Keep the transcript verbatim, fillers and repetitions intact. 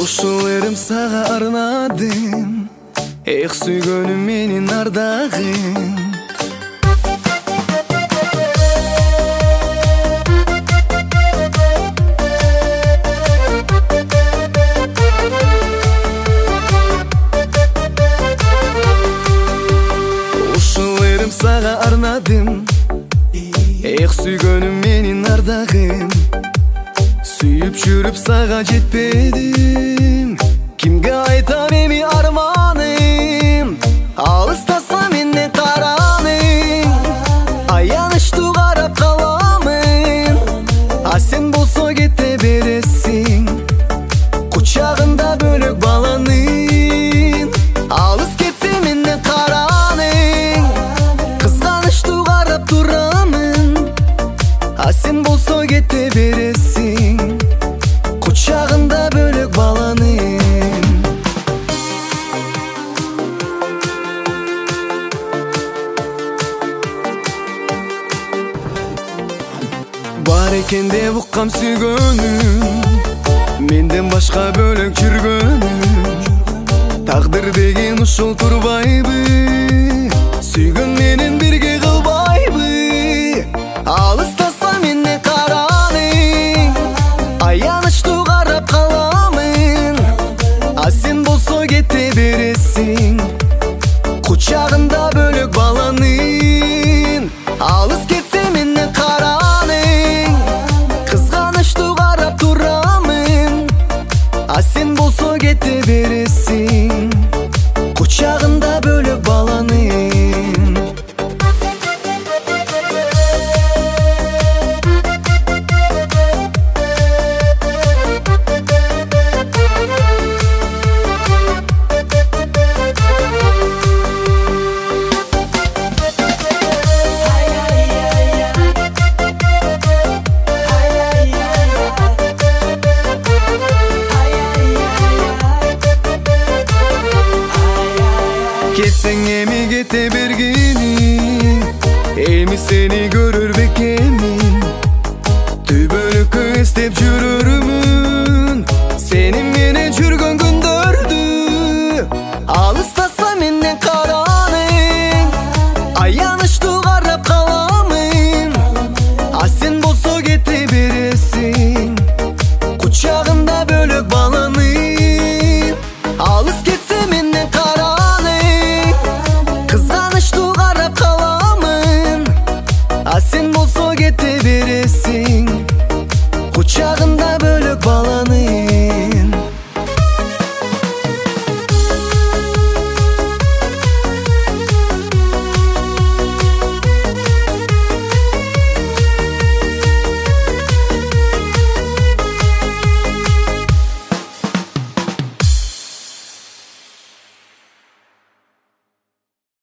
Ушул эрим сага арнадым, эх сүйгөнүм менин ардагым. Ушул эрим сага арнадым, эх сүйгөнүм менин ардагым. Сүйүп жүрүп сага жетпедим, кимге айтам эми арманым? Алыстаса менден караның, аянычтуу карап каламын. А сен болсо кете бересиң, кучагында бөлөк баланын. Алыс кетсе менден караның, кызганычтуу карап турамын. А сен болсо кете бересиң, кучагында бөлөк баланын. Бар экен деп уккам сүйгөнүм, менден башка бөлөк жүргөнүм. Тагдыр деген ушул турбайбы, сүйгөн менен бирге кылбайбы? Алыстаса менден караның, аянычтуу карап каламын. А сен болсо кете бересиң, кучагында бөлөк баланын. Алыс кетсе менден караның, кызганычтуу карап турамын. А сен болсо кете бересиң, кучагында бөлөк баланын. Кетсең эми кете бергени, эми сени көрөр бекемин. Түбөлүккө эстеп жүрөрмүн, сени менен жүргөн күндөрдү. Алыстаса менден караның, аянычтуу карап каламын. А сен болсо кете бересиң, кучагында бөлөк баланын. Алыс кетсе менден караның, кызганычтуу карап каламын. А сен болсо кете бересиң, кучагында бөлөк баланын.